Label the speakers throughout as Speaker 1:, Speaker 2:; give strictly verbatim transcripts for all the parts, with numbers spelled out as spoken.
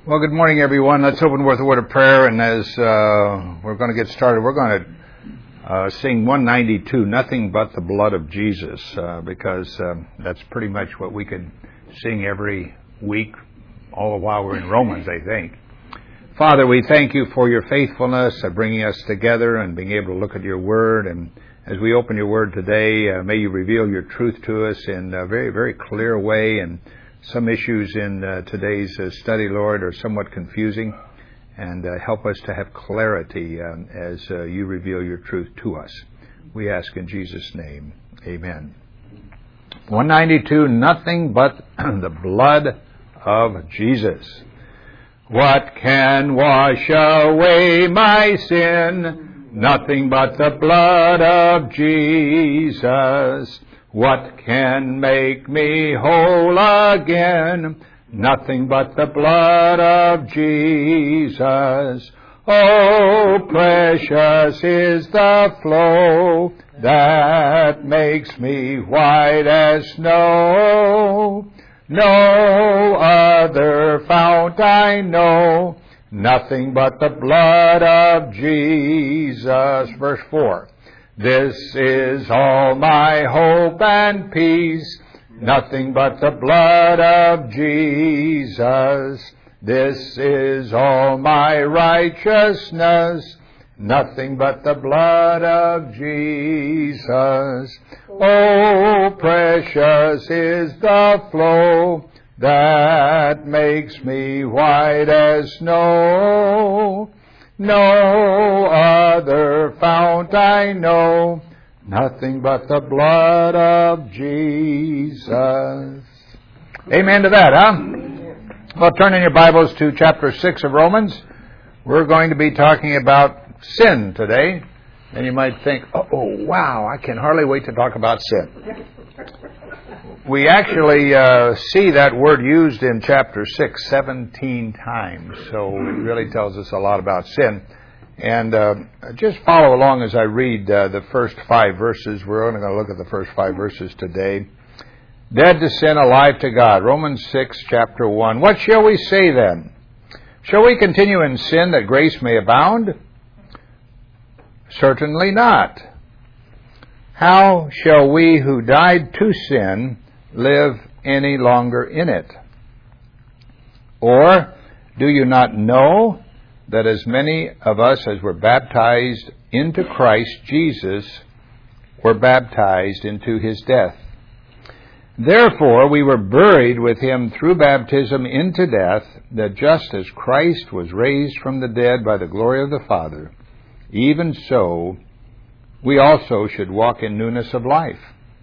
Speaker 1: Well, good morning, everyone. Let's open with a word of prayer, and as uh, we're going to get started, we're going to uh, sing one ninety-two, Nothing But the Blood of Jesus, uh, because uh, that's pretty much what we could sing every week, all the while we're in Romans, I think. Father, we thank you for your faithfulness of bringing us together and being able to look at your word, and as we open your word today, uh, may you reveal your truth to us in a very, very clear way. And some issues in uh, today's uh, study, Lord, are somewhat confusing, and uh, help us to have clarity um, as uh, you reveal your truth to us. We ask in Jesus' name, amen. one ninety-two, Nothing But the Blood of Jesus. What can wash away my sin? Nothing but the blood of Jesus. What can make me whole again? Nothing but the blood of Jesus. Oh, precious is the flow that makes me white as snow. No other fount I know, nothing but the blood of Jesus. Verse four. This is all my hope and peace, nothing but the blood of Jesus. This is all my righteousness, nothing but the blood of Jesus. Oh, precious is the flow that makes me white as snow. No other fount I know, nothing but the blood of Jesus. Amen to that, huh? Well, turn in your Bibles to chapter six of Romans. We're going to be talking about sin today. And you might think, oh, wow, I can hardly wait to talk about sin. We actually uh, see that word used in chapter six seventeen times, so it really tells us a lot about sin. And uh, just follow along as I read uh, the first five verses. We're only going to look at the first five verses today. Dead to sin, alive to God. Romans six, chapter one. What shall we say then? Shall we continue in sin that grace may abound? Certainly not. How shall we who died to sin live any longer in it? Or do you not know that as many of us as were baptized into Christ Jesus were baptized into his death? Therefore we were buried with him through baptism into death, that just as Christ was raised from the dead by the glory of the Father, even so we also should walk in newness of life.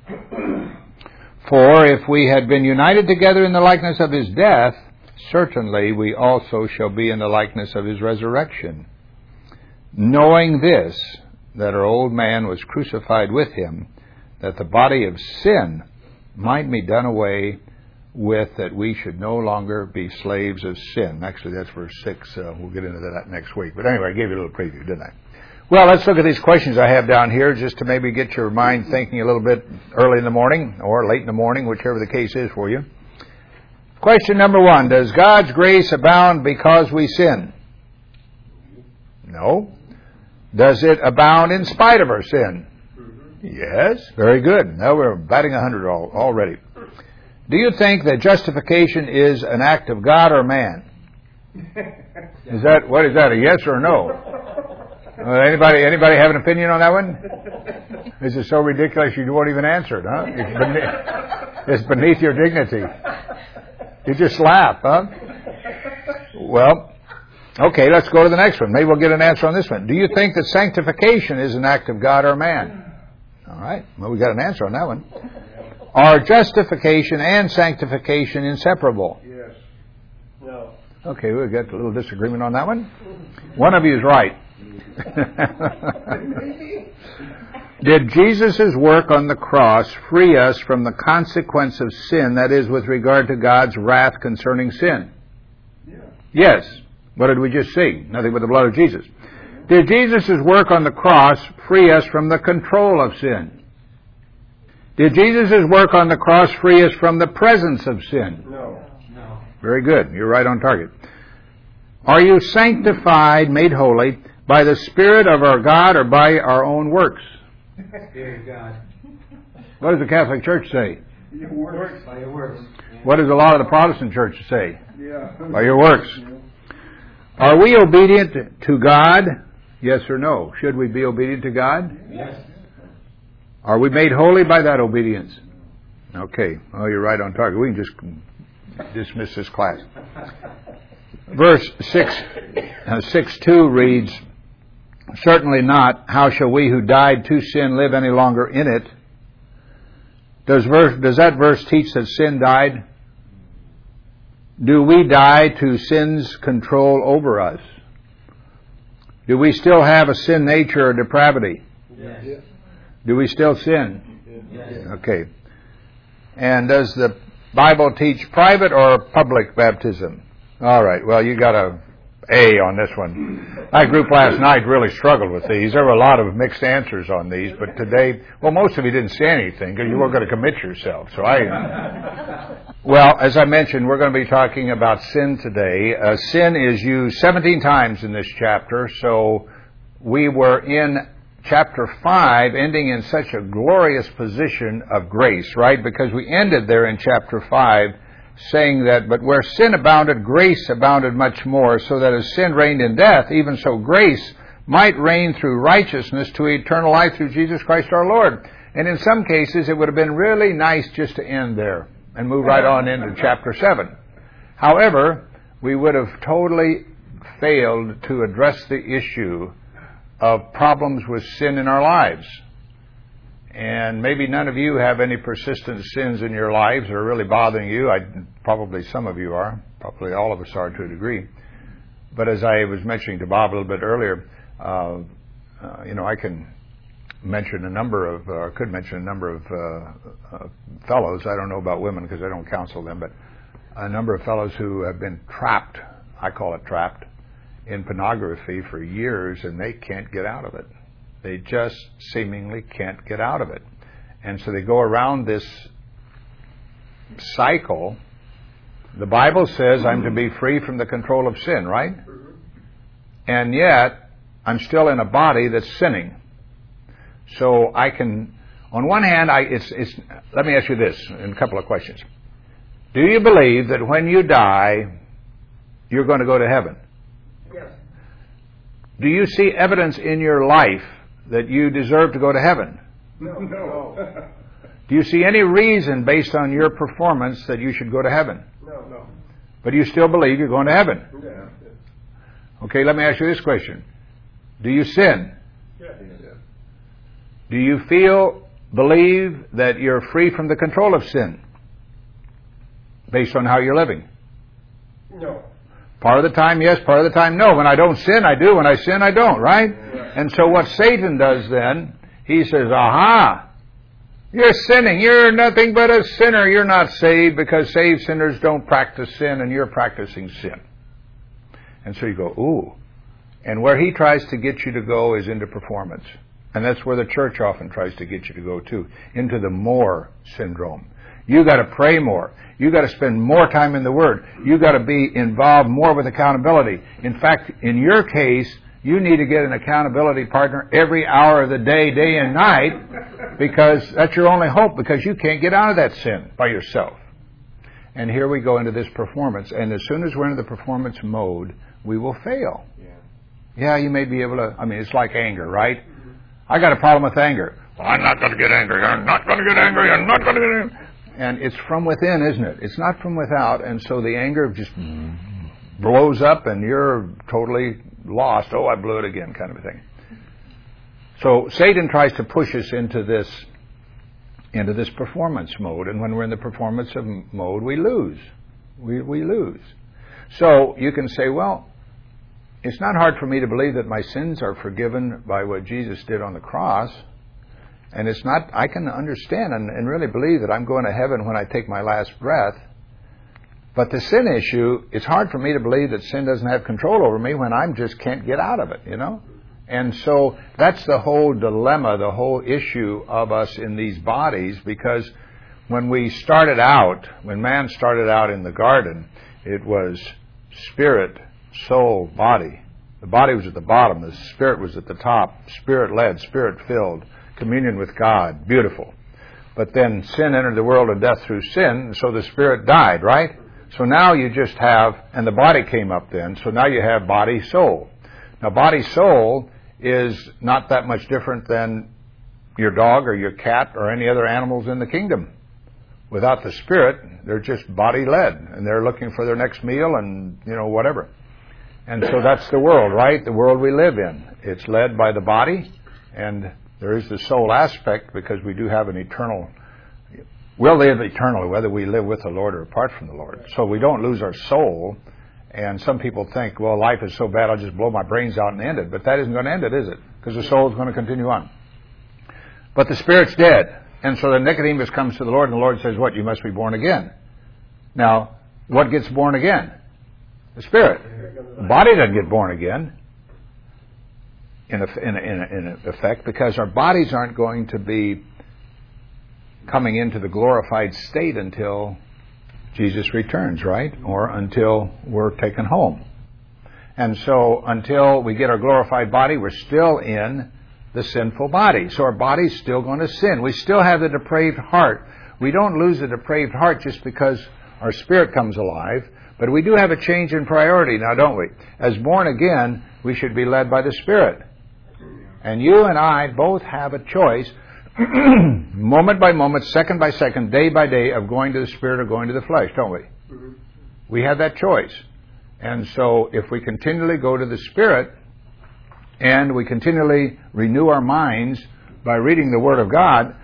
Speaker 1: For if we had been united together in the likeness of his death, certainly we also shall be in the likeness of his resurrection. Knowing this, that our old man was crucified with him, that the body of sin might be done away with, that we should no longer be slaves of sin. Actually, that's verse six. Uh, we'll get into that next week. But anyway, I gave you a little preview, didn't I? Well, let's look at these questions I have down here just to maybe get your mind thinking a little bit early in the morning or late in the morning, whichever the case is for you. Question number one, does God's grace abound because we sin? No. Does it abound in spite of our sin? Yes. Very good. Now we're batting one hundred already. Do you think that justification is an act of God or man? Is that, what is that, a yes or a no? Uh, anybody anybody have an opinion on that one? This is so ridiculous you won't even answer it, huh? It's beneath, it's beneath your dignity. You just laugh, huh? Well, okay, let's go to the next one. Maybe we'll get an answer on this one. Do you think that sanctification is an act of God or man? All right, well, we got an answer on that one. Are justification and sanctification inseparable?
Speaker 2: Yes. No.
Speaker 1: Okay, we've got a little disagreement on that one. One of you is right. Did Jesus' work on the cross free us from the consequence of sin, that is, with regard to God's wrath concerning sin?
Speaker 2: Yeah.
Speaker 1: Yes. What did we just see? Nothing but the blood of Jesus. Did Jesus' work on the cross free us from the control of sin? Did Jesus' work on the cross free us from the presence of sin?
Speaker 2: No. No.
Speaker 1: Very good. You're right on target. Are you sanctified, made holy, by the Spirit of our God or by our own works?
Speaker 2: Spirit of God.
Speaker 1: What does the Catholic Church say?
Speaker 2: Your works. By your works.
Speaker 1: What does a lot of the Protestant churches say?
Speaker 2: Yeah.
Speaker 1: By your works. Are we obedient to God? Yes or no? Should we be obedient to God?
Speaker 2: Yes.
Speaker 1: Are we made holy by that obedience? Okay. Oh, you're right on target. We can just dismiss this class. Verse six, uh, six two reads, certainly not. How shall we who died to sin live any longer in it? Does verse, does that verse teach that sin died? Do we die to sin's control over us? Do we still have a sin nature or depravity?
Speaker 2: Yes.
Speaker 1: Do we still sin?
Speaker 2: Yes.
Speaker 1: Okay. And does the Bible teach private or public baptism? All right. Well, you got a A on this one. My group last night really struggled with these. There were a lot of mixed answers on these, but today, well, most of you didn't say anything because you weren't going to commit yourself. So I, well, as I mentioned, we're going to be talking about sin today. Uh, sin is used seventeen times in this chapter, so we were in chapter five, ending in such a glorious position of grace, right? Because we ended there in chapter five, saying that, but where sin abounded, grace abounded much more, so that as sin reigned in death, even so grace might reign through righteousness to eternal life through Jesus Christ our Lord. And in some cases, it would have been really nice just to end there and move right on into chapter seven. However, we would have totally failed to address the issue of problems with sin in our lives. And maybe none of you have any persistent sins in your lives that are really bothering you. I, probably some of you are. Probably all of us are to a degree. But as I was mentioning to Bob a little bit earlier, uh, uh, you know, I can mention a number of, or uh, could mention a number of uh, uh, fellows. I don't know about women because I don't counsel them, but a number of fellows who have been trapped, I call it trapped, in pornography for years, and they can't get out of it. They just seemingly can't get out of it. And so they go around this cycle. The Bible says I'm to be free from the control of sin, right? And yet, I'm still in a body that's sinning. So I can, on one hand, I, it's, it's, let me ask you this in a couple of questions. Do you believe that when you die, you're going to go to heaven?
Speaker 2: Yes.
Speaker 1: Do you see evidence in your life that you deserve to go to heaven?
Speaker 2: No. No.
Speaker 1: Do you see any reason based on your performance that you should go to heaven?
Speaker 2: No. No.
Speaker 1: But you still believe you're going to heaven?
Speaker 2: Yeah.
Speaker 1: Okay, let me ask you this question. Do you sin?
Speaker 2: Yes.
Speaker 1: Do you feel, believe that you're free from the control of sin based on how you're living?
Speaker 2: No.
Speaker 1: Part of the time, yes. Part of the time, no. When I don't sin, I do. When I sin, I don't, right?
Speaker 2: Yeah.
Speaker 1: And so what Satan does then, he says, aha, you're sinning. You're nothing but a sinner. You're not saved because saved sinners don't practice sin and you're practicing sin. And so you go, ooh. And where he tries to get you to go is into performance. And that's where the church often tries to get you to go too, into the more syndrome. You got to pray more. You got to spend more time in the Word. You got to be involved more with accountability. In fact, in your case, you need to get an accountability partner every hour of the day, day and night, because that's your only hope, because you can't get out of that sin by yourself. And here we go into this performance. And as soon as we're into the performance mode, we will fail.
Speaker 2: Yeah.
Speaker 1: Yeah, you may be able to, I mean, it's like anger, right? Mm-hmm. I got a problem with anger. Well, I'm not going to get angry. I'm not going to get angry. I'm not going to get angry. And it's from within, isn't it? It's not from without. And so the anger just blows up and you're totally lost. Oh, I blew it again, kind of a thing. So Satan tries to push us into this, into this performance mode. And when we're in the performance of mode, we lose. We, we lose. So you can say, well, it's not hard for me to believe that my sins are forgiven by what Jesus did on the cross. And it's not, I can understand and, and really believe that I'm going to heaven when I take my last breath. But the sin issue, it's hard for me to believe that sin doesn't have control over me when I just can't get out of it, you know? And so that's the whole dilemma, the whole issue of us in these bodies, because when we started out, when man started out in the garden, it was spirit soul, body. The body was at the bottom. The spirit was at the top. Spirit-led, spirit-filled, communion with God. Beautiful. But then sin entered the world and death through sin, so the spirit died, right? So now you just have, and the body came up then, so now you have body, soul. Now body, soul is not that much different than your dog or your cat or any other animals in the kingdom. Without the spirit, they're just body-led, and they're looking for their next meal and, you know, whatever. And so that's the world, right? The world we live in. It's led by the body, and there is the soul aspect because we do have an eternal, we'll live eternally whether we live with the Lord or apart from the Lord. So we don't lose our soul. And some people think, well, life is so bad, I'll just blow my brains out and end it. But that isn't going to end it, is it? Because the soul is going to continue on. But the spirit's dead. And so then Nicodemus comes to the Lord, and the Lord says, what? You must be born again. Now, what gets born again? The spirit. The body doesn't get born again, in, a, in, a, in, a, in effect, because our bodies aren't going to be coming into the glorified state until Jesus returns, right? Or until we're taken home. And so until we get our glorified body, we're still in the sinful body. So our body's still going to sin. We still have the depraved heart. We don't lose the depraved heart just because our spirit comes alive, but we do have a change in priority now, don't we? As born again, we should be led by the Spirit. And you and I both have a choice, moment by moment, second by second, day by day, of going to the Spirit or going to the flesh, don't we? Mm-hmm. We have that choice. And so if we continually go to the Spirit and we continually renew our minds by reading the Word of God,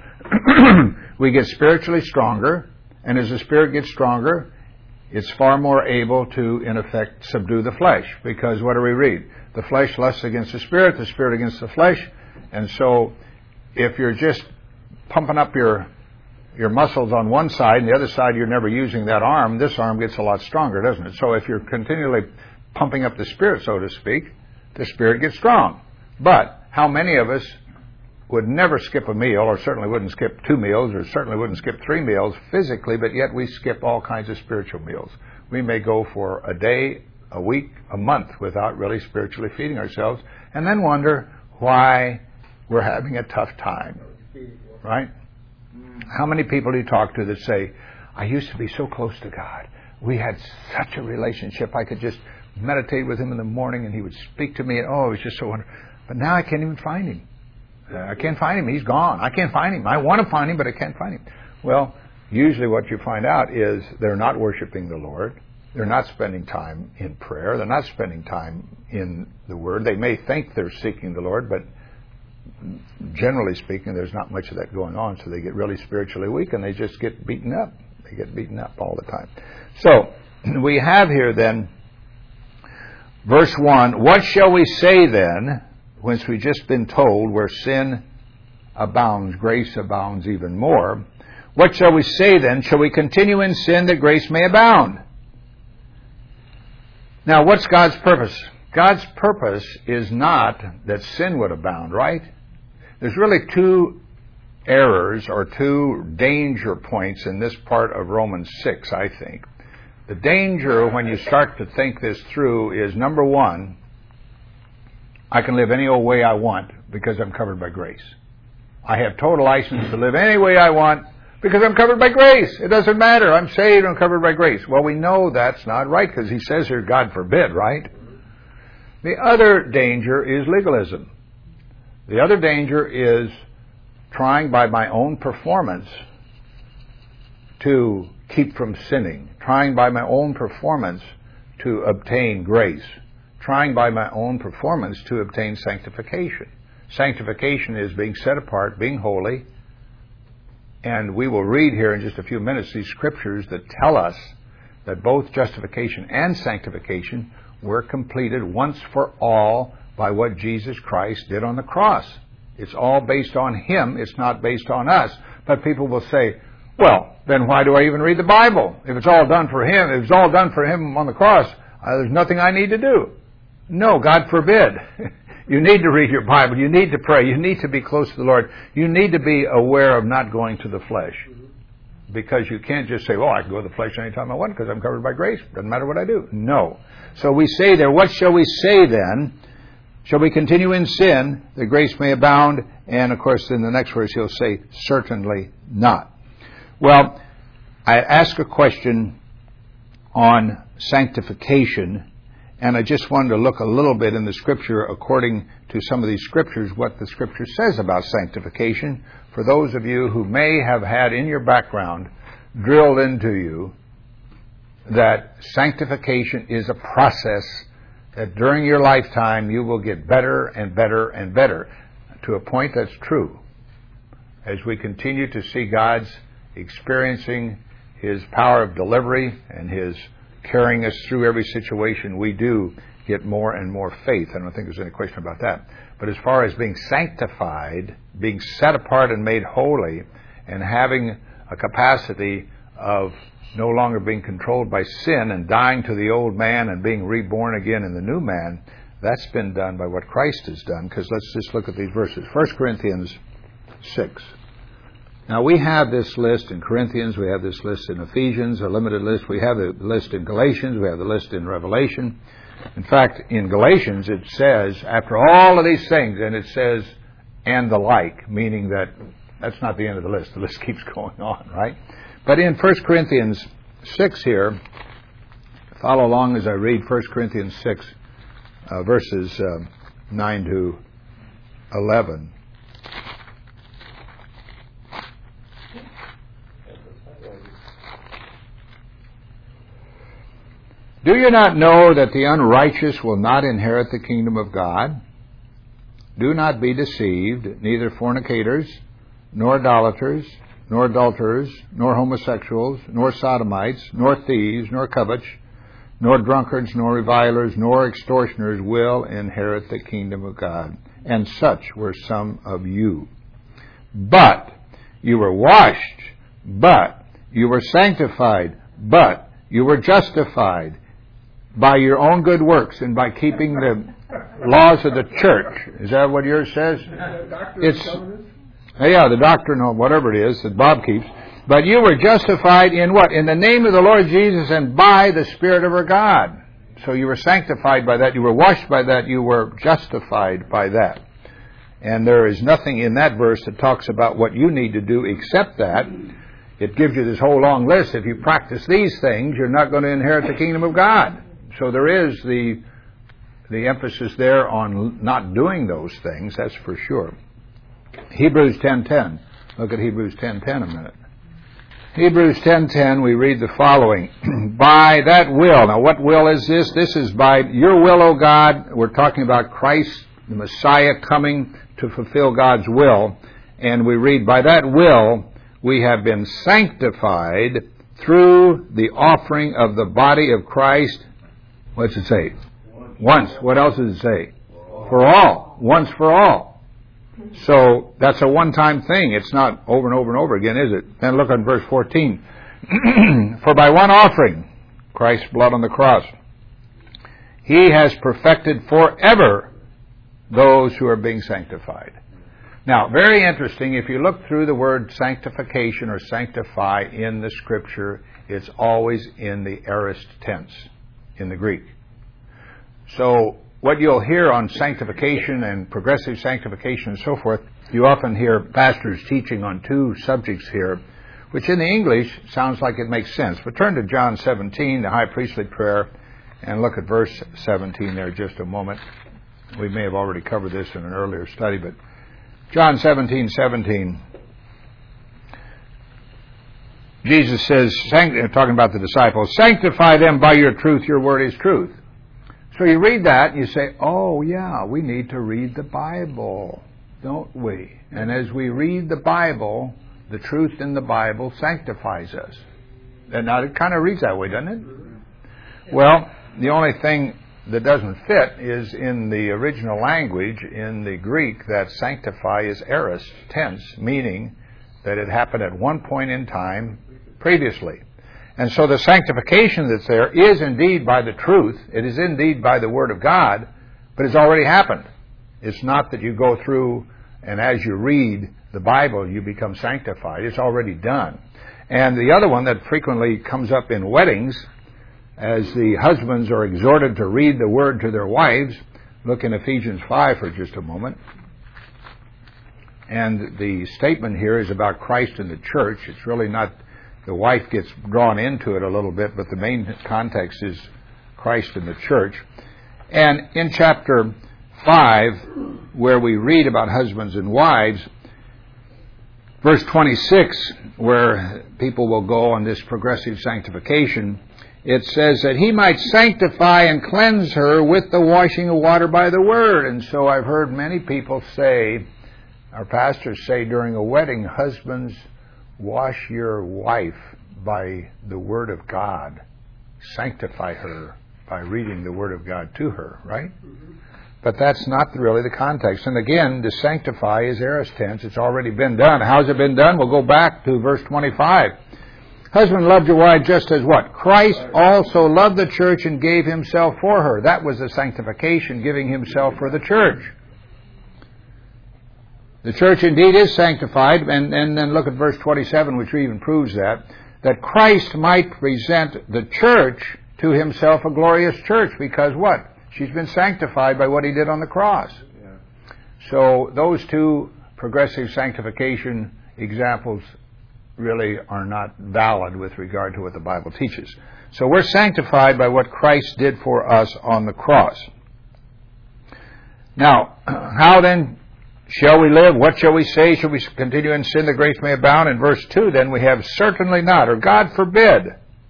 Speaker 1: we get spiritually stronger. And as the Spirit gets stronger, it's far more able to, in effect, subdue the flesh. Because what do we read? The flesh lusts against the Spirit, the Spirit against the flesh. And so if you're just pumping up your your muscles on one side and the other side you're never using that arm, this arm gets a lot stronger, doesn't it? So if you're continually pumping up the Spirit, so to speak, the Spirit gets strong. But how many of us would never skip a meal, or certainly wouldn't skip two meals, or certainly wouldn't skip three meals physically, but yet we skip all kinds of spiritual meals? We may go for a day, a week, a month without really spiritually feeding ourselves, and then wonder why we're having a tough time, right? How many people do you talk to that say, I used to be so close to God. We had such a relationship. I could just meditate with Him in the morning, and He would speak to me, and oh, it was just so wonderful. But now I can't even find Him. I can't find Him. He's gone. I can't find Him. I want to find Him, but I can't find Him. Well, usually what you find out is they're not worshiping the Lord. They're not spending time in prayer. They're not spending time in the Word. They may think they're seeking the Lord, but generally speaking, there's not much of that going on. So they get really spiritually weak, and they just get beaten up. They get beaten up all the time. So we have here then, verse one, what shall we say then, whence we've just been told where sin abounds, grace abounds even more? What shall we say then? Shall we continue in sin that grace may abound? Now, what's God's purpose? God's purpose is not that sin would abound, right? There's really two errors or two danger points in this part of Romans six, I think. The danger when you start to think this through is, number one, I can live any old way I want because I'm covered by grace. I have total license to live any way I want because I'm covered by grace. It doesn't matter. I'm saved. I'm covered by grace. Well, we know that's not right because he says here, God forbid, right? The other danger is legalism. The other danger is trying by my own performance to keep from sinning, trying by my own performance to obtain grace, trying by my own performance to obtain sanctification. Sanctification is being set apart, being holy, and we will read here in just a few minutes these scriptures that tell us that both justification and sanctification were completed once for all by what Jesus Christ did on the cross. It's all based on Him. It's not based on us. But people will say, well, then why do I even read the Bible? If it's all done for Him, if it's all done for Him on the cross, uh, there's nothing I need to do. No, God forbid. You need to read your Bible. You need to pray. You need to be close to the Lord. You need to be aware of not going to the flesh. because you can't just say, well, I can go to the flesh anytime I want because I'm covered by grace. Doesn't matter what I do. No. So we say there, what shall we say then? Shall we continue in sin that grace may abound? And, of course, in the next verse he'll say, certainly not. Well, I ask a question on sanctification, and I just wanted to look a little bit in the Scripture according to some of these Scriptures, what the Scripture says about sanctification, for those of you who may have had in your background drilled into you that sanctification is a process that during your lifetime you will get better and better and better to a point that's true. As we continue to see God's experiencing His power of delivery and His carrying us through every situation, we do get more and more faith. I don't think there's any question about that. But as far as being sanctified, being set apart and made holy, and having a capacity of no longer being controlled by sin and dying to the old man and being reborn again in the new man, that's been done by what Christ has done. Because let's just look at these verses. First Corinthians six. Now we have this list in Corinthians, we have this list in Ephesians, a limited list. We have the list in Galatians, we have the list in Revelation. In fact, in Galatians it says, after all of these things, and it says, and the like, meaning that that's not the end of the list. The list keeps going on, right? But in First Corinthians six here, follow along as I read First Corinthians six, uh, verses uh, nine to eleven. Do you not know that the unrighteous will not inherit the kingdom of God? Do not be deceived, neither fornicators, nor idolaters, nor adulterers, nor homosexuals, nor sodomites, nor thieves, nor covetous, nor drunkards, nor revilers, nor extortioners will inherit the kingdom of God. And such were some of you. But you were washed, but you were sanctified, but you were justified by your own good works and by keeping the laws of the church. Is that what yours says? It's, yeah, the doctrine or whatever it is that Bob keeps. But you were justified in what? In the name of the Lord Jesus and by the Spirit of our God. So you were sanctified by that. You were washed by that. You were justified by that. And there is nothing in that verse that talks about what you need to do except that. It gives you this whole long list. If you practice these things, you're not going to inherit the kingdom of God. So there is the the emphasis there on not doing those things, that's for sure. Hebrews ten ten. Look at Hebrews ten ten a minute. Hebrews ten ten, we read the following. By that will. Now what will is this? This is by your will, O God. We're talking about Christ, the Messiah, coming to fulfill God's will. And we read, by that will we have been sanctified through the offering of the body of Christ. What's it say? Once. What else does it say? For all. Once for all. So that's a one-time thing. It's not over and over and over again, is it? Then look at verse fourteen. For by one offering, Christ's blood on the cross, He has perfected forever those who are being sanctified. Now, very interesting, if you look through the word sanctification or sanctify in the Scripture, it's always in the aorist tense, in the Greek. So, what you'll hear on sanctification and progressive sanctification and so forth, you often hear pastors teaching on two subjects here, which in the English sounds like it makes sense. But turn to John seventeen, the high priestly prayer, and look at verse seventeen there just a moment. We may have already covered this in an earlier study, but John seventeen seventeen. Jesus says, talking about the disciples, sanctify them by your truth, your word is truth. So you read that and you say, oh yeah, we need to read the Bible, don't we? And as we read the Bible, the truth in the Bible sanctifies us. And now it kind of reads that way, doesn't it? Well, the only thing that doesn't fit is in the original language, in the Greek, that sanctify is aorist tense, meaning that it happened at one point in time previously. And so the sanctification that's there is indeed by the truth, it is indeed by the Word of God, but it's already happened. It's not that you go through and as you read the Bible you become sanctified. It's already done. And the other one that frequently comes up in weddings, as the husbands are exhorted to read the word to their wives. Look in Ephesians five for just a moment. And the statement here is about Christ and the church. It's really not, the wife gets drawn into it a little bit, but the main context is Christ and the church. And in chapter five, where we read about husbands and wives, verse twenty-six, where people will go on this progressive sanctification, it says that he might sanctify and cleanse her with the washing of water by the word. And so I've heard many people say, our pastors say during a wedding, husbands, wash your wife by the word of God. Sanctify her by reading the word of God to her, right? Mm-hmm. But that's not really the context. And again, to sanctify is aorist tense. It's already been done. How's it been done? We'll go back to verse twenty-five. Husband, loved your wife just as what? Christ also loved the church and gave himself for her. That was the sanctification, giving himself for the church. The church indeed is sanctified, and, and then look at verse twenty-seven, which even proves that, that Christ might present the church to himself a glorious church, because what? She's been sanctified by what he did on the cross. Yeah. So those two progressive sanctification examples really are not valid with regard to what the Bible teaches. So we're sanctified by what Christ did for us on the cross. Now, how then shall we live? What shall we say? Shall we continue in sin that grace may abound? In verse two, then we have certainly not, or God forbid.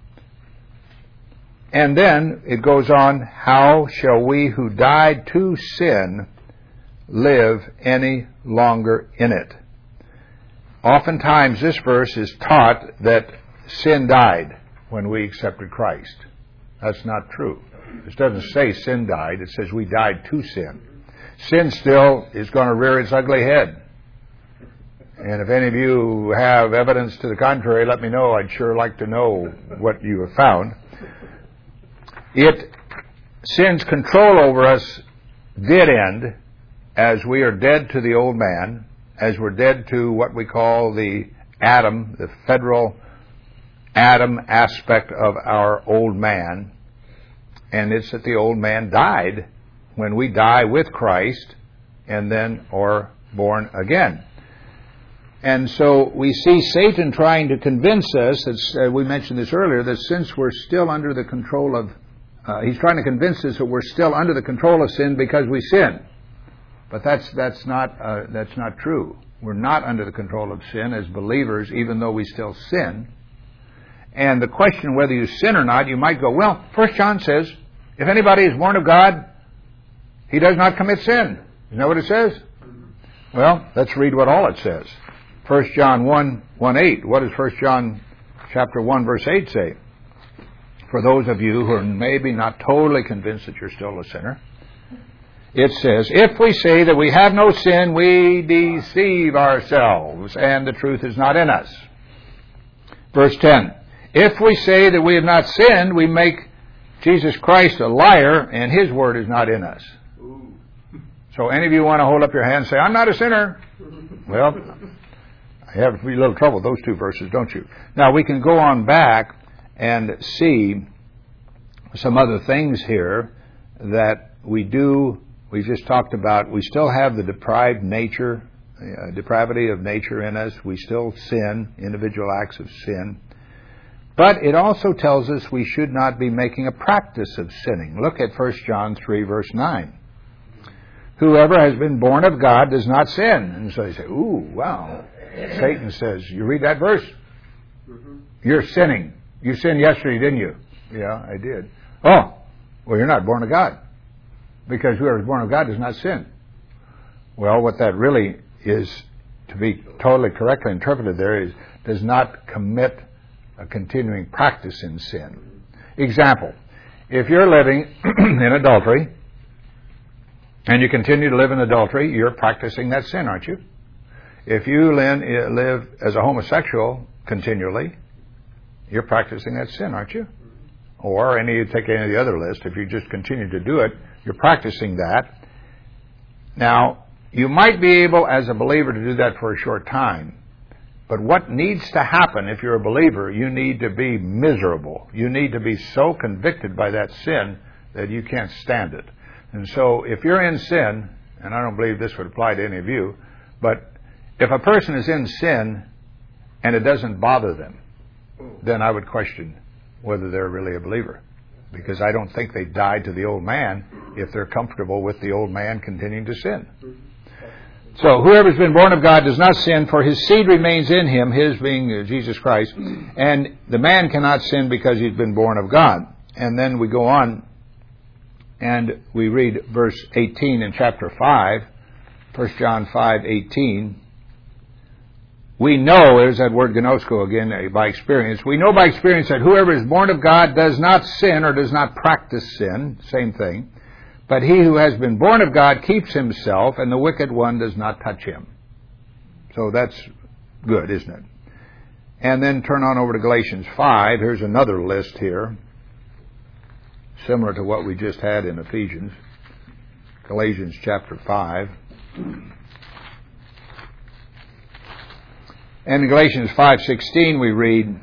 Speaker 1: And then it goes on, how shall we who died to sin live any longer in it? Oftentimes this verse is taught that sin died when we accepted Christ. That's not true. This doesn't say sin died. It says we died to sin. Sin still is going to rear its ugly head. And if any of you have evidence to the contrary, let me know. I'd sure like to know what you have found. It, sin's control over us did end as we are dead to the old man, as we're dead to what we call the Adam, the federal Adam aspect of our old man. And it's that the old man died when we die with Christ and then are born again. And so we see Satan trying to convince us, that uh, we mentioned this earlier, that since we're still under the control of, uh, he's trying to convince us that we're still under the control of sin because we sin. But that's that's not uh, that's not true. We're not under the control of sin as believers, even though we still sin. And the question whether you sin or not, you might go, well, First John says, if anybody is born of God, he does not commit sin. Isn't that what it says? Well, let's read what all it says. First John one, one, eight. What does First John chapter one, verse eight say? For those of you who are maybe not totally convinced that you're still a sinner, it says, if we say that we have no sin, we deceive ourselves, and the truth is not in us. Verse ten. If we say that we have not sinned, we make Jesus Christ a liar, and his word is not in us. Ooh. So any of you want to hold up your hand and say, I'm not a sinner? Well, I have a little trouble with those two verses, don't you? Now, we can go on back and see some other things here that we do. We just talked about, we still have the deprived nature, uh, depravity of nature in us. We still sin, individual acts of sin. But it also tells us we should not be making a practice of sinning. Look at First John three, verse nine. Whoever has been born of God does not sin. And so you say, ooh, wow. Satan says, you read that verse? Mm-hmm. You're sinning. You sinned yesterday, didn't you? Yeah, I did. Oh, well, you're not born of God. Because whoever is born of God does not sin. Well, what that really is, to be totally correctly interpreted there, is does not commit a continuing practice in sin. Example, if you're living in adultery, and you continue to live in adultery, you're practicing that sin, aren't you? If you live as a homosexual continually, you're practicing that sin, aren't you? Or any, take any of the other list, if you just continue to do it, you're practicing that. Now, you might be able, as a believer, to do that for a short time. But what needs to happen if you're a believer, you need to be miserable. You need to be so convicted by that sin that you can't stand it. And so if you're in sin, and I don't believe this would apply to any of you, but if a person is in sin and it doesn't bother them, then I would question whether they're really a believer. Because I don't think they died to the old man if they're comfortable with the old man continuing to sin. So whoever has been born of God does not sin, for his seed remains in him, his being Jesus Christ, and the man cannot sin because he's been born of God. And then we go on and we read verse eighteen in chapter five, First John five eighteen. We know, there's that word gnosko again, by experience. We know by experience that whoever is born of God does not sin or does not practice sin, same thing. But he who has been born of God keeps himself, and the wicked one does not touch him. So that's good, isn't it? And then turn on over to Galatians five. Here's another list here, similar to what we just had in Ephesians. Galatians chapter five. And in Galatians five sixteen we read,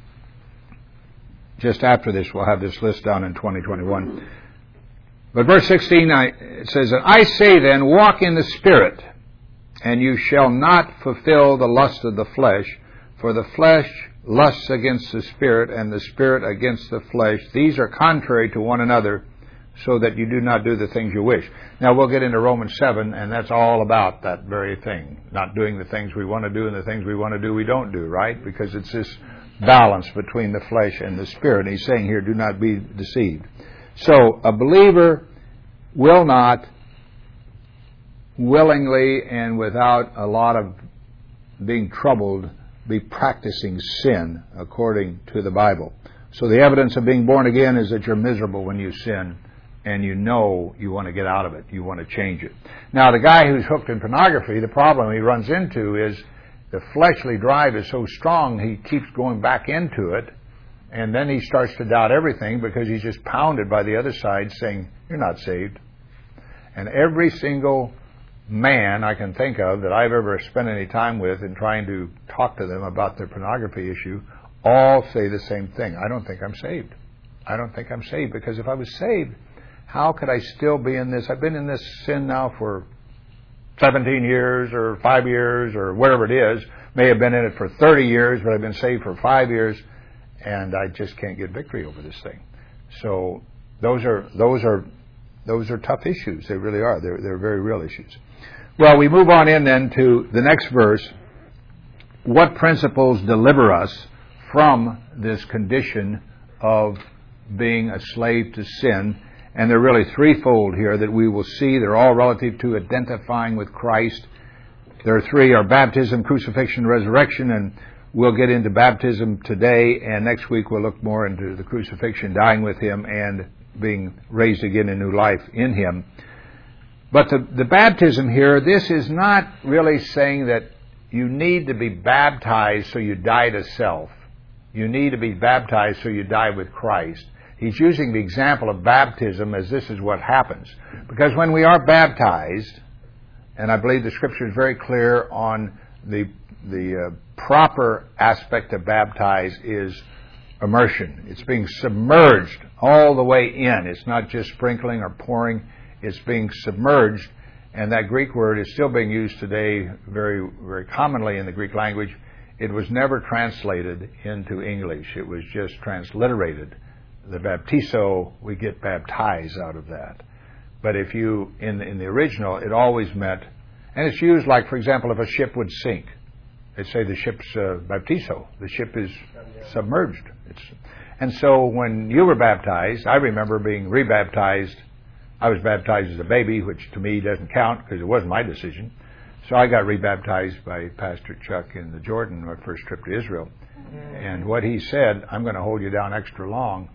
Speaker 1: just after this, we'll have this list down in twenty twenty-one. But verse sixteen, it says, I say then, walk in the Spirit, and you shall not fulfill the lust of the flesh, for the flesh lusts against the Spirit, and the Spirit against the flesh. These are contrary to one another, so that you do not do the things you wish. Now we'll get into Romans seven, and that's all about that very thing. Not doing the things we want to do, and the things we want to do we don't do, right? Because it's this balance between the flesh and the Spirit. And he's saying here, do not be deceived. So a believer will not willingly and without a lot of being troubled be practicing sin according to the Bible. So the evidence of being born again is that you're miserable when you sin, and you know you want to get out of it. You want to change it. Now, the guy who's hooked in pornography, the problem he runs into is the fleshly drive is so strong he keeps going back into it, and then he starts to doubt everything because he's just pounded by the other side saying, you're not saved. And every single man I can think of that I've ever spent any time with in trying to talk to them about their pornography issue all say the same thing. I don't think I'm saved. I don't think I'm saved, because if I was saved, how could I still be in this? I've been in this sin now for seventeen years or five years or whatever it is. May have been in it for thirty years, but I've been saved for five years, and I just can't get victory over this thing. So those are those are those are tough issues. They really are. They're they're very real issues. Well, we move on in then to the next verse. What principles deliver us from this condition of being a slave to sin? And they're really threefold here that we will see. They're all relative to identifying with Christ. There are three, are baptism, crucifixion, resurrection, and we'll get into baptism today, and next week we'll look more into the crucifixion, dying with Him, and being raised again in new life in Him. But the, the baptism here, this is not really saying that you need to be baptized so you die to self. You need to be baptized so you die with Christ. He's using the example of baptism as this is what happens. Because when we are baptized, and I believe the Scripture is very clear on the the uh, proper aspect of baptize is immersion. It's being submerged all the way in. It's not just sprinkling or pouring. It's being submerged. And that Greek word is still being used today very, very commonly in the Greek language. It was never translated into English. It was just transliterated. The baptizo, we get baptize out of that. But if you, in, in the original, it always meant, and it's used like, for example, if a ship would sink. They'd say the ship's uh, baptizo. The ship is submerged. It's, and so when you were baptized, I remember being rebaptized. I was baptized as a baby, which to me doesn't count because it wasn't my decision. So I got rebaptized by Pastor Chuck in the Jordan, my first trip to Israel. And what he said, I'm going to hold you down extra long.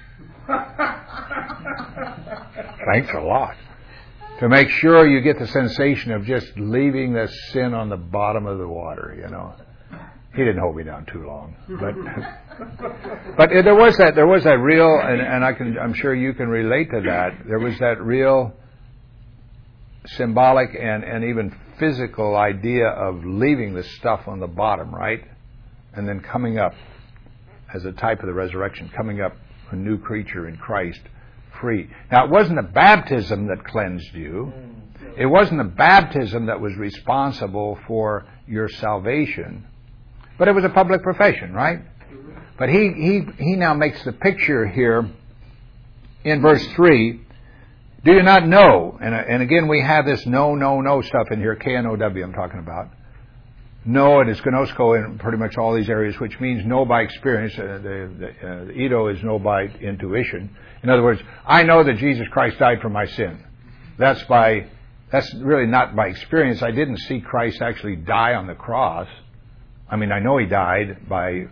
Speaker 1: Thanks a lot. To make sure you get the sensation of just leaving the sin on the bottom of the water, you know. He didn't hold me down too long, but but there was that there was that real, and, and I can I'm sure you can relate to that. There was that real symbolic and, and even physical idea of leaving the stuff on the bottom, right? And then coming up as a type of the resurrection, coming up a new creature in Christ, free. Now, it wasn't a baptism that cleansed you. It wasn't a baptism that was responsible for your salvation. But it was a public profession, right? But he, he, he now makes the picture here in verse three. Do you not know? And, and again, we have this no, no, no stuff in here, K N O W I'm talking about. Know, and it's gnosko in pretty much all these areas, which means know by experience. Uh, the the, uh, the Edo is know by intuition. In other words, I know that Jesus Christ died for my sin. That's by, that's really not by experience. I didn't see Christ actually die on the cross. I mean, I know He died by,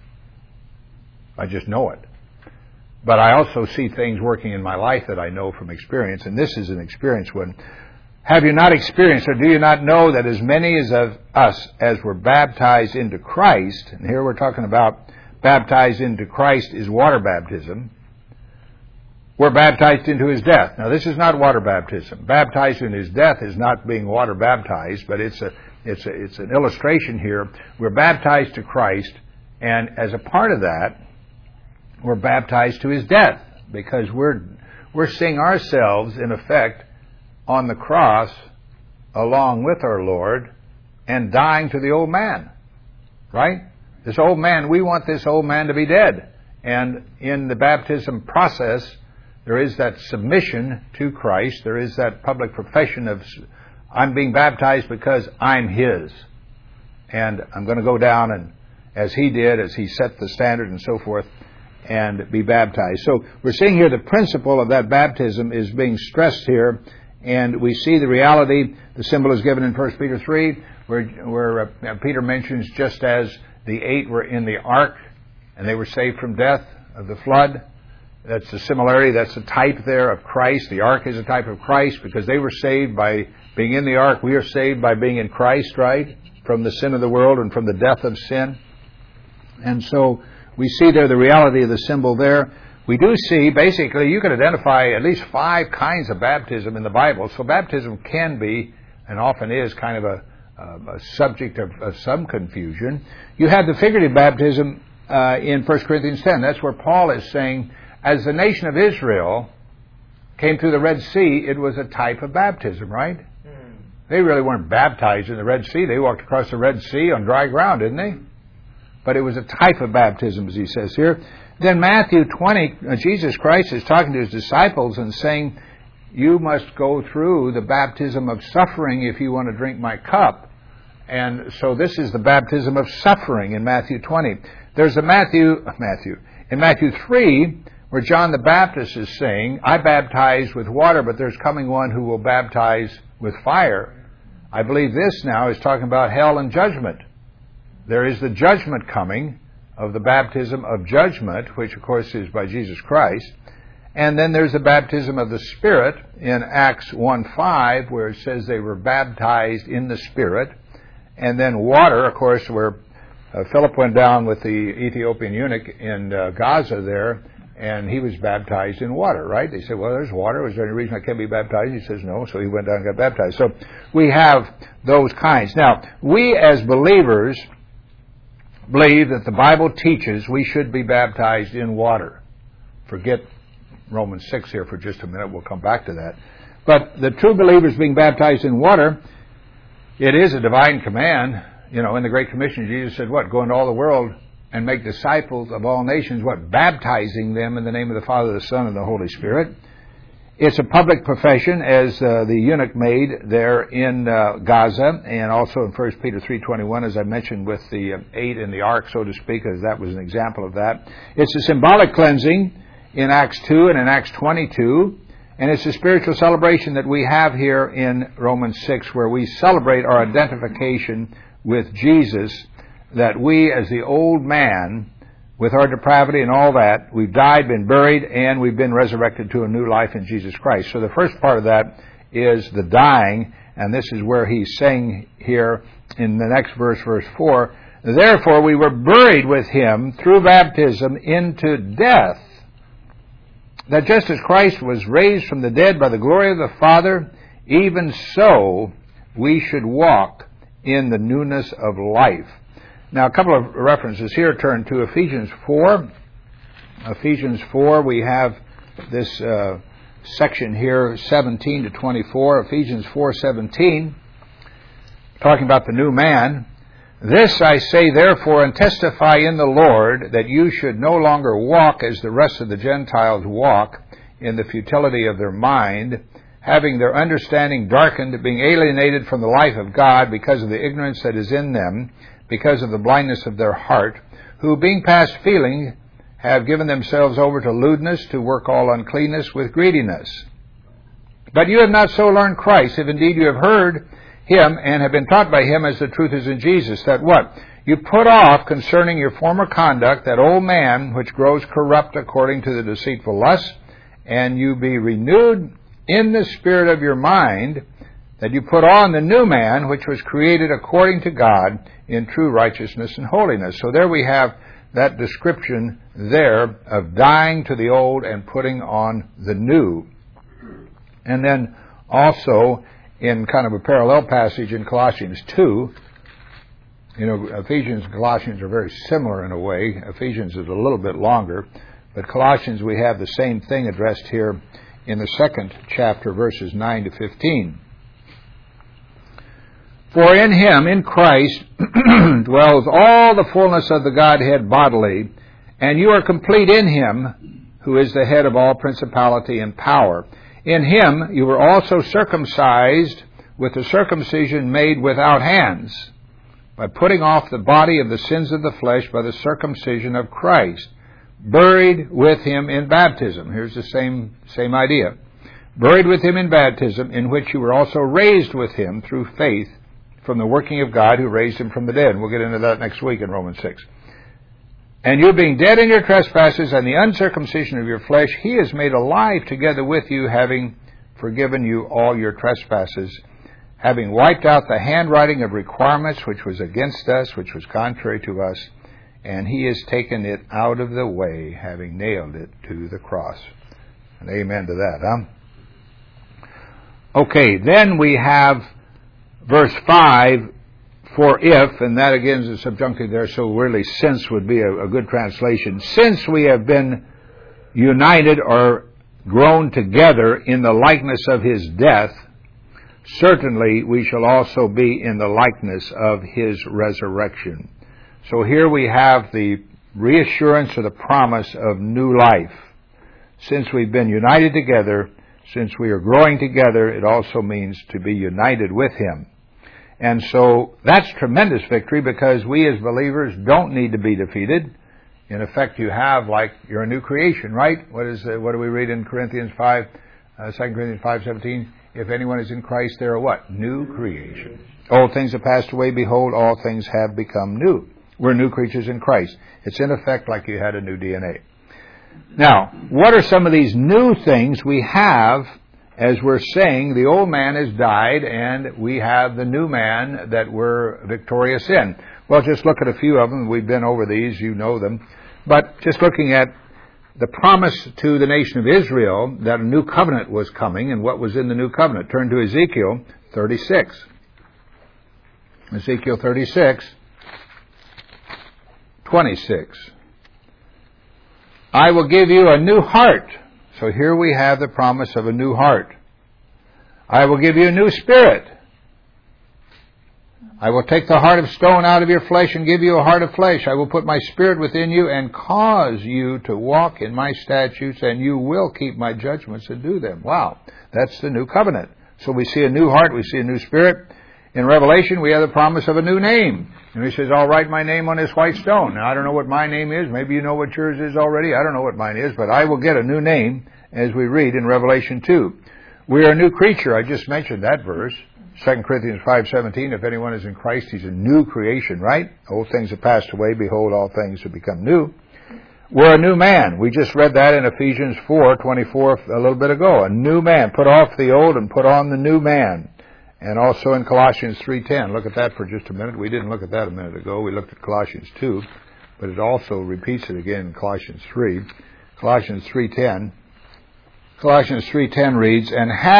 Speaker 1: I just know it. But I also see things working in my life that I know from experience, and this is an experience one. Have you not experienced, or do you not know that as many as of us as were baptized into Christ, and here we're talking about baptized into Christ is water baptism, were baptized into His death. Now this is not water baptism. Baptized in His death is not being water baptized, but it's a it's a, it's an illustration here. We're baptized to Christ, and as a part of that, we're baptized to His death, because we're we're seeing ourselves in effect on the cross along with our Lord and dying to the old man, right? This old man, we want this old man to be dead. And in the baptism process, there is that submission to Christ. There is that public profession of, I'm being baptized because I'm His. And I'm going to go down and, as He did, as He set the standard and so forth, and be baptized. So we're seeing here the principle of that baptism is being stressed here. And we see the reality, the symbol is given in First Peter three, where, where uh, Peter mentions just as the eight were in the ark and they were saved from death of the flood. That's the similarity, that's the type there of Christ. The ark is a type of Christ because they were saved by being in the ark. We are saved by being in Christ, right? From the sin of the world and from the death of sin. And so we see there the reality of the symbol there. We do see, basically, you can identify at least five kinds of baptism in the Bible. So baptism can be, and often is, kind of a, a subject of, of some confusion. You have the figurative baptism uh, in First Corinthians ten. That's where Paul is saying, as the nation of Israel came through the Red Sea, it was a type of baptism, right? Mm. They really weren't baptized in the Red Sea. They walked across the Red Sea on dry ground, didn't they? But it was a type of baptism, as he says here. Then Matthew twenty, uh, Jesus Christ is talking to His disciples and saying, you must go through the baptism of suffering if you want to drink my cup. And so this is the baptism of suffering in Matthew twenty. There's a Matthew, Matthew, in Matthew three, where John the Baptist is saying, I baptize with water, but there's coming one who will baptize with fire. I believe this now is talking about hell and judgment. There is the judgment coming of the baptism of judgment, which of course is by Jesus Christ. And then there's the baptism of the Spirit in Acts one five, where it says they were baptized in the Spirit. And then water, of course, where uh, Philip went down with the Ethiopian eunuch in uh, Gaza there, and he was baptized in water, right? They said, well, there's water. Is there any reason I can't be baptized? He says, no. So he went down and got baptized. So we have those kinds. Now, we as believers believe that the Bible teaches we should be baptized in water. Forget Romans six here for just a minute. We'll come back to that. But the true believers being baptized in water, it is a divine command. You know, in the Great Commission, Jesus said, what? Go into all the world and make disciples of all nations, what? Baptizing them in the name of the Father, the Son, and the Holy Spirit. It's a public profession, as uh, the eunuch made there in uh, Gaza, and also in First Peter three twenty-one, as I mentioned, with the uh, eight in the ark, so to speak, as that was an example of that. It's a symbolic cleansing in Acts two and in Acts twenty-two, and it's a spiritual celebration that we have here in Romans six, where we celebrate our identification with Jesus, that we, as the old man, with our depravity and all that, we've died, been buried, and we've been resurrected to a new life in Jesus Christ. So the first part of that is the dying, and this is where he's saying here in the next verse, verse four, therefore we were buried with Him through baptism into death, that just as Christ was raised from the dead by the glory of the Father, even so we should walk in the newness of life. Now, a couple of references here. Turn to Ephesians four. Ephesians four, we have this uh, section here, seventeen to twenty-four. Ephesians four seventeen, talking about the new man. This I say therefore, and testify in the Lord, that you should no longer walk as the rest of the Gentiles walk, in the futility of their mind, having their understanding darkened, being alienated from the life of God because of the ignorance that is in them, because of the blindness of their heart, who being past feeling have given themselves over to lewdness, to work all uncleanness with greediness. But you have not so learned Christ, if indeed you have heard Him and have been taught by Him as the truth is in Jesus, that what? You put off concerning your former conduct that old man which grows corrupt according to the deceitful lust, and you be renewed in the spirit of your mind, that you put on the new man which was created according to God in true righteousness and holiness. So there we have that description there of dying to the old and putting on the new. And then also in kind of a parallel passage in Colossians two, you know, Ephesians and Colossians are very similar in a way. Ephesians is a little bit longer, but Colossians we have the same thing addressed here in the second chapter, verses nine to fifteen. For in Him, in Christ, dwells all the fullness of the Godhead bodily, and you are complete in Him, who is the head of all principality and power. In Him you were also circumcised with the circumcision made without hands, by putting off the body of the sins of the flesh by the circumcision of Christ, buried with Him in baptism. Here's the same, same idea. Buried with Him in baptism, in which you were also raised with Him through faith, from the working of God who raised Him from the dead. We'll get into that next week in Romans six. And you being dead in your trespasses and the uncircumcision of your flesh, He is made alive together with you, having forgiven you all your trespasses, having wiped out the handwriting of requirements which was against us, which was contrary to us, and He has taken it out of the way, having nailed it to the cross. And amen to that, huh? Okay, then we have verse five, for if, and that again is a subjunctive there, so really since would be a, a good translation. Since we have been united or grown together in the likeness of His death, certainly we shall also be in the likeness of His resurrection. So here we have the reassurance or the promise of new life. Since we've been united together, since we are growing together, it also means to be united with Him. And so that's tremendous victory, because we as believers don't need to be defeated. In effect, you have, like, you're a new creation, right? What is uh, what do we read in Corinthians five, uh, Second Corinthians five seventeen? If anyone is in Christ, they're a what? New creation. Old things have passed away, behold, all things have become new. We're new creatures in Christ. It's in effect like you had a new D N A. Now, what are some of these new things we have? As we're saying, the old man has died, and we have the new man that we're victorious in. Well, just look at a few of them. We've been over these. You know them. But just looking at the promise to the nation of Israel that a new covenant was coming, and what was in the new covenant. Turn to Ezekiel thirty-six. Ezekiel thirty-six, twenty-six. I will give you a new heart. So here we have the promise of a new heart. I will give you a new spirit. I will take the heart of stone out of your flesh and give you a heart of flesh. I will put my spirit within you and cause you to walk in my statutes, and you will keep my judgments and do them. Wow, that's the new covenant. So we see a new heart, we see a new spirit. In Revelation, we have the promise of a new name. And He says, I'll write my name on this white stone. Now, I don't know what my name is. Maybe you know what yours is already. I don't know what mine is, but I will get a new name, as we read in Revelation two. We are a new creature. I just mentioned that verse. Second Corinthians five seventeen, if anyone is in Christ, he's a new creation, right? Old things have passed away. Behold, all things have become new. We're a new man. We just read that in Ephesians four twenty-four a little bit ago. A new man. Put off the old and put on the new man. And also in Colossians three ten. Look at that for just a minute. We didn't look at that a minute ago. We looked at Colossians two. But it also repeats it again in Colossians three. Colossians three ten. Colossians three ten reads, And have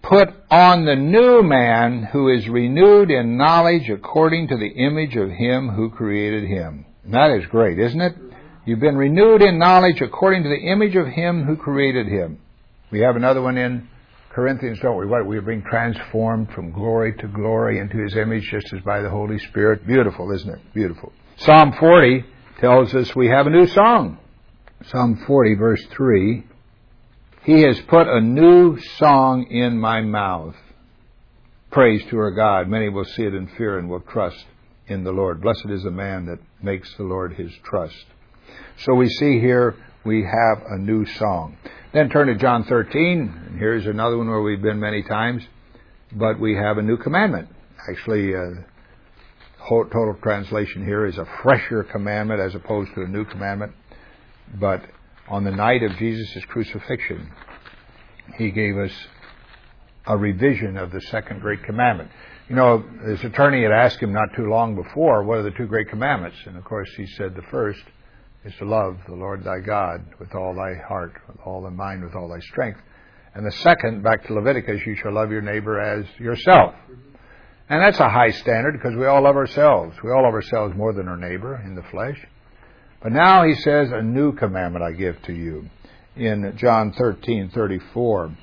Speaker 1: put on the new man who is renewed in knowledge according to the image of him who created him. And that is great, isn't it? You've been renewed in knowledge according to the image of him who created him. We have another one in Corinthians, don't we? What? We are being transformed from glory to glory into his image just as by the Holy Spirit. Beautiful, isn't it? Beautiful. Psalm forty tells us we have a new song. Psalm forty, verse three. He has put a new song in my mouth. Praise to our God. Many will see it in fear and will trust in the Lord. Blessed is the man that makes the Lord his trust. So we see here we have a new song. Then turn to John thirteen. And here's another one where we've been many times. But we have a new commandment. Actually, uh, total translation here is a fresher commandment as opposed to a new commandment. But on the night of Jesus' crucifixion, he gave us a revision of the second great commandment. You know, his attorney had asked him not too long before, what are the two great commandments? And of course he said the first is to love the Lord thy God with all thy heart, with all thy mind, with all thy strength. And the second, back to Leviticus, you shall love your neighbor as yourself. And that's a high standard because we all love ourselves. We all love ourselves more than our neighbor in the flesh. But now he says, a new commandment I give to you. In John thirteen thirty-four.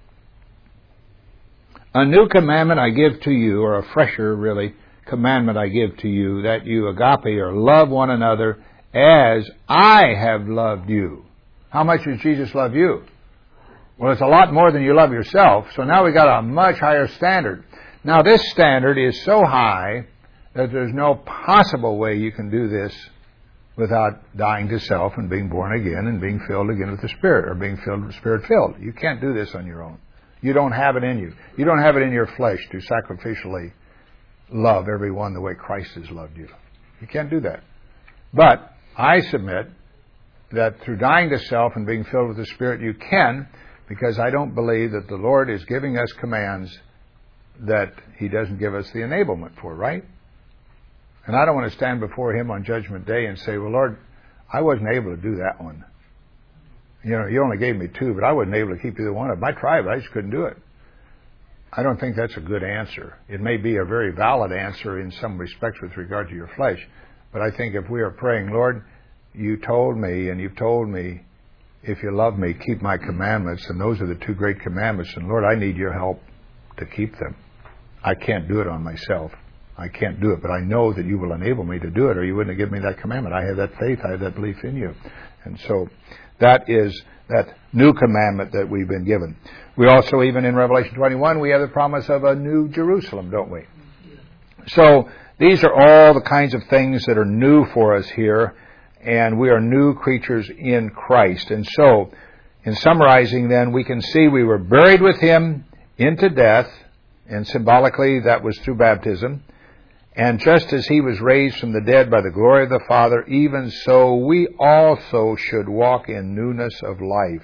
Speaker 1: A new commandment I give to you, or a fresher, really, commandment I give to you, that you agape, or love one another as I have loved you. How much does Jesus love you? Well, it's a lot more than you love yourself, so now we got a much higher standard. Now, this standard is so high that there's no possible way you can do this without dying to self and being born again and being filled again with the Spirit, or being filled Spirit-filled. You can't do this on your own. You don't have it in you. You don't have it in your flesh to sacrificially love everyone the way Christ has loved you. You can't do that. But I submit that through dying to self and being filled with the Spirit, you can, because I don't believe that the Lord is giving us commands that He doesn't give us the enablement for, right? And I don't want to stand before Him on Judgment Day and say, well, Lord, I wasn't able to do that one. You know, you only gave me two, but I wasn't able to keep either one of them. I tried, but I just couldn't do it. I don't think that's a good answer. It may be a very valid answer in some respects with regard to your flesh, but I think if we are praying, Lord, you told me, and you've told me, if you love me, keep my commandments, and those are the two great commandments, and Lord, I need your help to keep them. I can't do it on myself. I can't do it, but I know that you will enable me to do it, or you wouldn't have given me that commandment. I have that faith, I have that belief in you. And so that is that new commandment that we've been given. We also, even in Revelation twenty-one, we have the promise of a new Jerusalem, don't we? So these are all the kinds of things that are new for us here, and we are new creatures in Christ. And so, in summarizing then, we can see we were buried with Him into death, and symbolically that was through baptism. And just as He was raised from the dead by the glory of the Father, even so we also should walk in newness of life.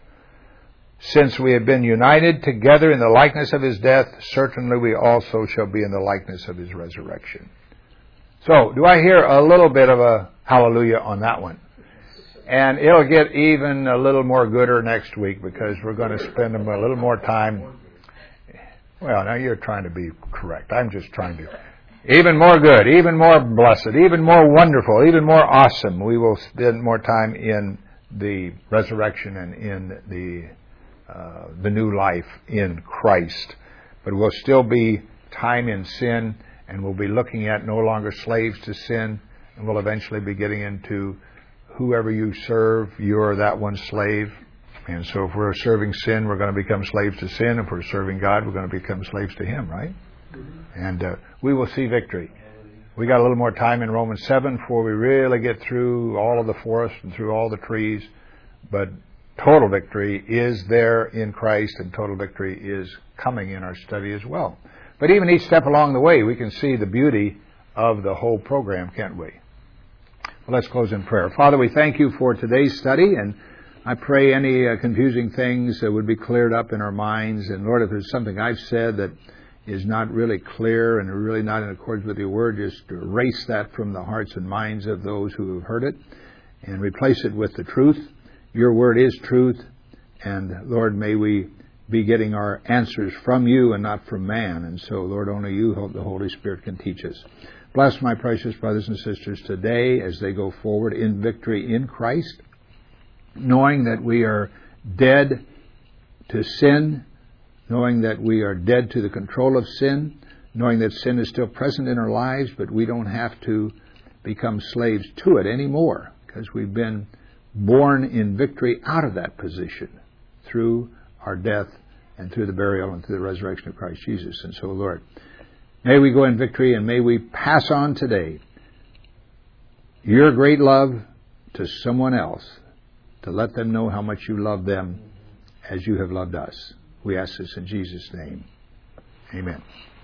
Speaker 1: Since we have been united together in the likeness of His death, certainly we also shall be in the likeness of His resurrection. So, do I hear a little bit of a hallelujah on that one? And it'll get even a little more gooder next week, because we're going to spend a little more time. Well, now you're trying to be correct. I'm just trying to... Even more good, even more blessed, even more wonderful, even more awesome. We will spend more time in the resurrection and in the uh, the new life in Christ. But we'll still be time in sin, and we'll be looking at no longer slaves to sin, and we'll eventually be getting into whoever you serve, you're that one slave. And so if we're serving sin, we're going to become slaves to sin. If we're serving God, we're going to become slaves to Him, right? And uh, we will see victory. We got a little more time in Romans seven before we really get through all of the forest and through all the trees. But total victory is there in Christ, and total victory is coming in our study as well. But even each step along the way, we can see the beauty of the whole program, can't we? Well, let's close in prayer. Father, we thank you for today's study, and I pray any uh, confusing things uh, would be cleared up in our minds. And Lord, if there's something I've said that is not really clear and really not in accordance with your word, just erase that from the hearts and minds of those who have heard it and replace it with the truth. Your word is truth, and Lord, may we be getting our answers from you and not from man. And so, Lord, only you, the Holy Spirit, can teach us. Bless my precious brothers and sisters today as they go forward in victory in Christ, knowing that we are dead to sin, knowing that we are dead to the control of sin, knowing that sin is still present in our lives, but we don't have to become slaves to it anymore, because we've been born in victory out of that position through our death and through the burial and through the resurrection of Christ Jesus. And so, Lord, may we go in victory, and may we pass on today your great love to someone else, to let them know how much you love them as you have loved us. We ask this in Jesus' name. Amen.